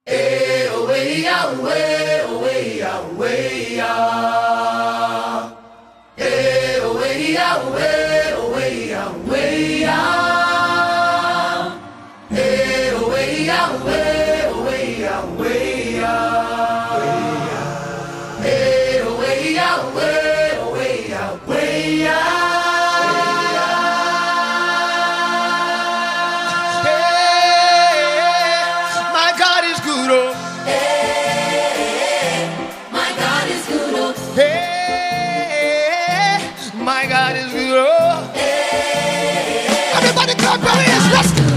Eh, away, away, away, away, eh, away, away, away, away, eh, away, away, away, away, eh, away, away, away, away, My God is good, oh. Hey, my God is good, oh. Hey, my God is good, oh. Hey, everybody clap your hands, let's go.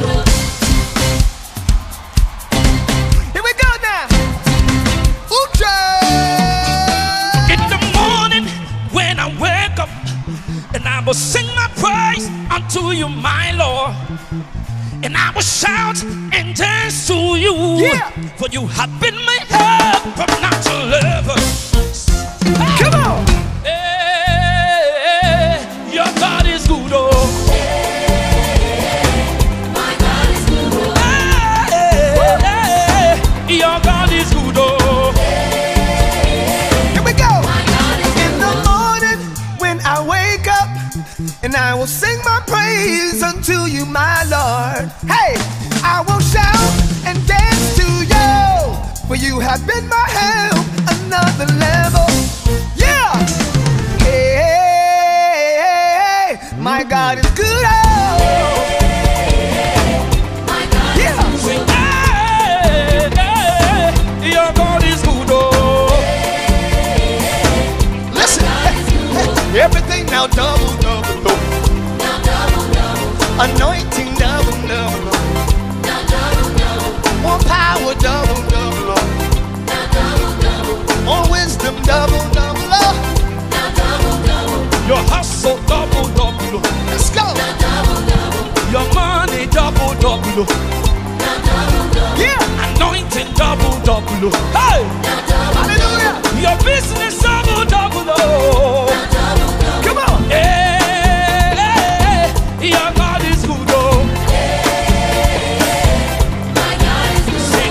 Here we go now. Uche. In the morning when I wake up, and I will sing my praise unto you, my Lord. And I will shout and dance to you, Yeah. for you have been my help from natural level. Come on. Hey, your God is good, oh. my God is good, oh. Hey, your God is good, oh. Here we go. My God is In the morning when I wake up, and I will sing my praise unto you, my Lord. Hey, I will shout and dance to you, for you have been my help, another level. Yeah. Hey, my God is good. Oh. my God Yeah. Sing, hey, hey, your God is good, oh. Listen, everything now double, double, double. now double, double, Anointing double, double, now double, double, more power double, double, now double, double, More wisdom, double, double, now double, double, your hustle, double, double, let's go. now double, double, your money, double, double, now double, double, Yeah, anointing, double, double, hey, now double, hallelujah. your business, double, double, oh. now double, double, Come on. Hey, your God is good, oh. my God is good, Sing,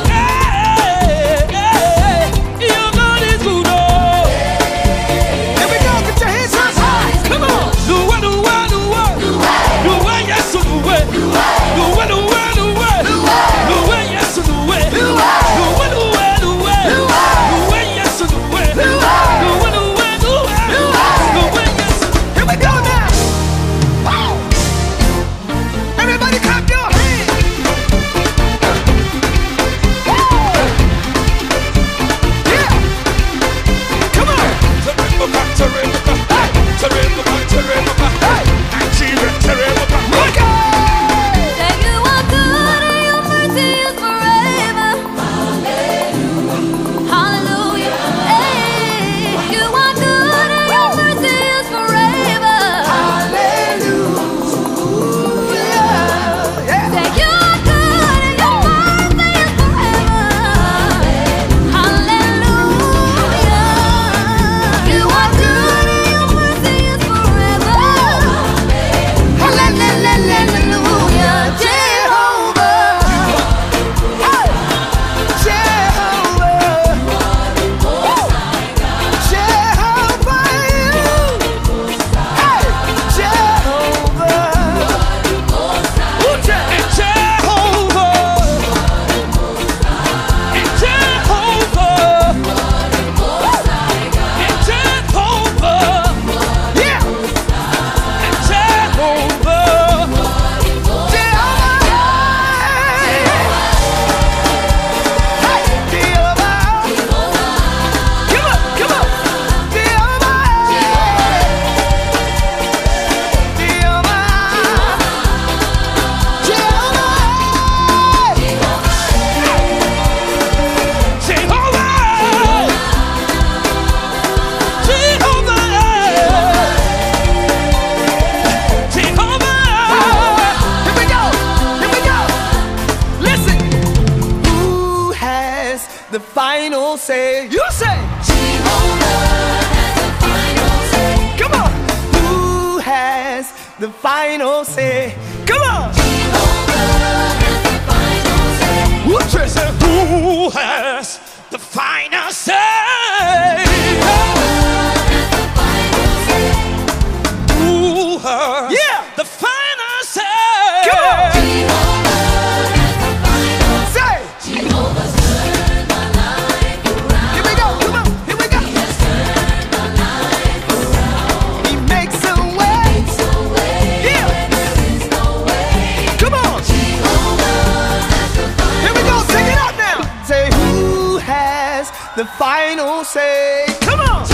hey, your God is good, oh. Here we go. Get your hands up. Come on. Do what, do what, do what, do what, yes, do what, do what, do what, do what, do what, yes, do what, do what, do what, do what, do what, yes, do what, do what, do what, do what, yes. Here we go now. Wow. Everybody clap your hands. Woo. Yeah. Come on. Look out. That you are good and your mercy is forever. Hallelujah. Hey, you are good and your mercy is forever. Hallelujah. Yeah. That you are good and your mercy is forever. Hallelujah. You are good and your mercy is forever. Hallelujah. Jehovah. Hey. Jehovah. Woo. Jehovah. Hey. Jehovah. Woo, Jehovah, Yeah. The final say. You say. Jehovah has the final say. Come on. Who has the final say? Come on. Jehovah has the final say. Who has the final say. Come on!